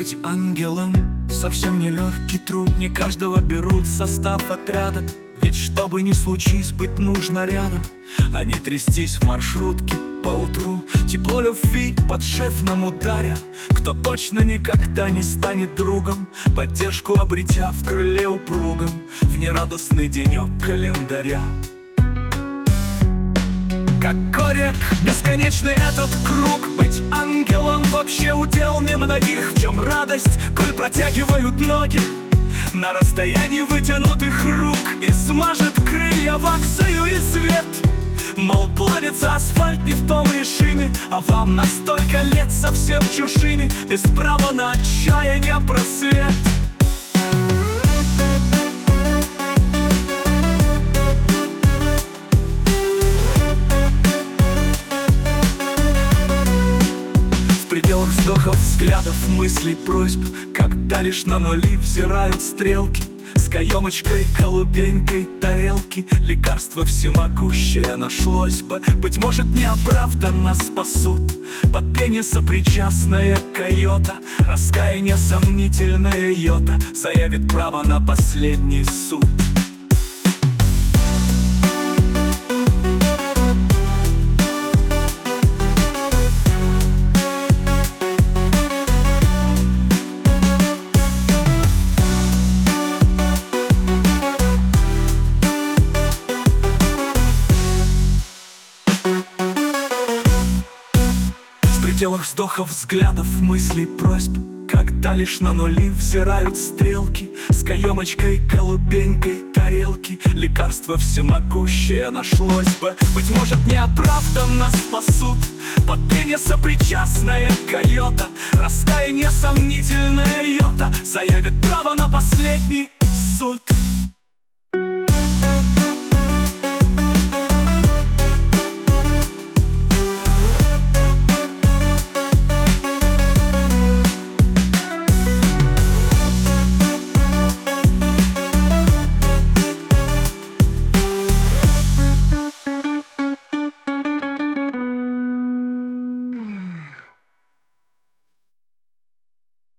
Быть ангелом совсем не легкий труд. Не каждого берут в состав отряда. Ведь что бы ни случись, быть нужно рядом, а не трястись в маршрутке поутру. Тепло любви под шефным ударя. Кто точно никогда не станет другом, поддержку обретя в крыле упругом, в нерадостный денек календаря. Как корек бесконечный этот круг. Быть ангелом вообще удел немногих. В чем радость, коль протягивают ноги на расстоянии вытянутых рук, и смажет крылья ваксою и свет. Мол, плавится асфальт не в том решили, а вам на столько лет совсем чужими, без права на отчаяние просвет. В пределах вздохов, взглядов, мыслей, просьб, когда лишь на нули взирают стрелки, с каемочкой, голубенькой тарелки лекарство всемогущее нашлось бы. Быть может, неоправданно спасут под пение сопричастная койота. Раскаяние сомнительная йота заявит право на последний суд. В пределах вздохов, взглядов, мыслей, просьб, когда лишь на нули взирают стрелки, с каемочкой, голубенькой тарелки лекарство всемогущее нашлось бы. Быть может, неоправданно спасут под пение сопричастная койота. Раскаяние сомнительная йота заявит право на последний суд.